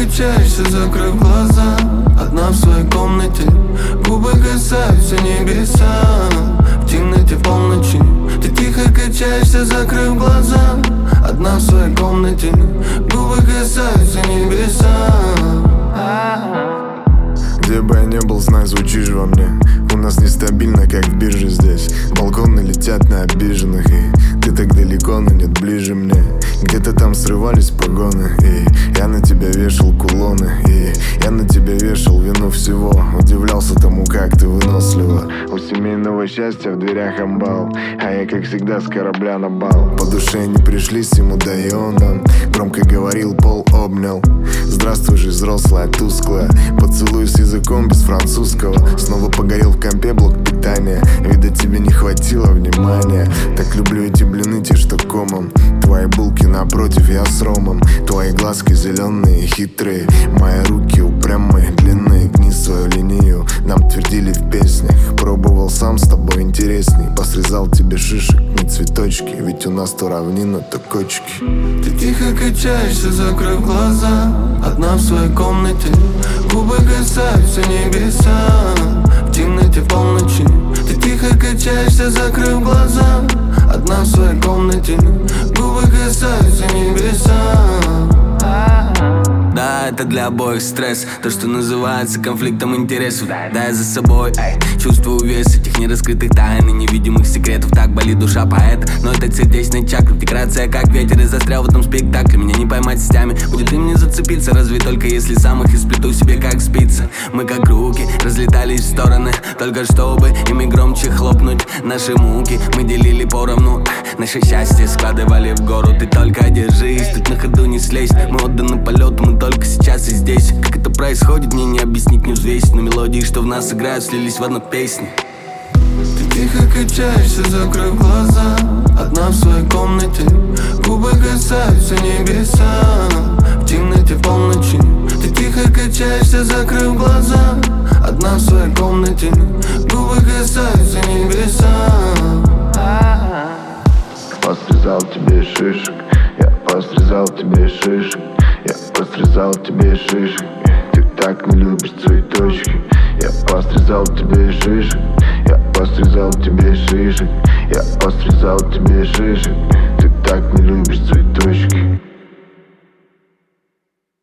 качаешься, закрыв глаза, одна в своей комнате. Губы касаются небеса в темноте, в полночи. Ты тихо качаешься, закрыв глаза, одна в своей комнате. Губы касаются небеса. Где бы я не был, знай, звучишь во мне. У нас нестабильно, как в бирже здесь. Балконы летят на обиженных, и ты так далеко, но нет ближе мне. Где-то там срывались погоны, и я на тебя вешал кулоны, и я на тебя вешал вину всего. Удивлялся тому, как ты вынослива. У семейного счастья в дверях амбал, а я, как всегда, с корабля на бал. По душе не пришлись ему, да и он нам громко говорил, пол обнял. Здравствуй, жизнь взрослая, тусклая. Поцелуй с языком без французского. Снова погорел в компе блок питания. Видать, тебе не хватило внимания. Так люблю эти блины, те, что комом. Твои булки напротив, я с ромом. Твои глазки зеленые, хитрые. Мои руки упрямые, длинные. Гни свою линию, нам твердили в песнях. Пробовал сам, с тобой интересней. Посрезал тебе шишек, не цветочки. Ведь у нас то равнина, то кочки. Ты тихо качаешься, закрыв глаза, одна в своей комнате. Губы касаются небеса в темноте, в полночи. Ты тихо качаешься, закрыв глаза, одна в своей комнате. Губы касаются небеса. Да, это для обоих стресс. То, что называется конфликтом интересов. Да, я за собой, чувствую вес этих нераскрытых тайн и невидимых секретов. Так болит душа поэта, но это сердечная чакра. Декорация как ветер, и застрял в этом спектакле. Меня не поймать сетями, будет им не зацепиться. Разве только если сам их исплету себе как спицы. Мы как руки разлетались в стороны, только чтобы ими громче хлопнуть наши муки. Мы делили поровну наше счастье, складывали в гору. Ты только держись, тут на ходу не слезь. Мы отданы полету, мы только сейчас и здесь. Как это происходит, мне не объяснить, не взвесить. Но мелодии, что в нас играют, слились в одну песню. Ты тихо качаешься, закрыв глаза, одна в своей комнате. Губы касаются небеса в темноте, в полночи. Ты тихо качаешься, закрыв глаза, одна в своей комнате. Губы касаются небеса. Посрезал тебе шишек, я посрезал тебе шишек. Я посрезал тебе шишек. Ты так не любишь цветочки. Я посрезал тебе шишек. Я посрезал тебе шишек. Я посрезал тебе шишек. Ты так не любишь цветочки.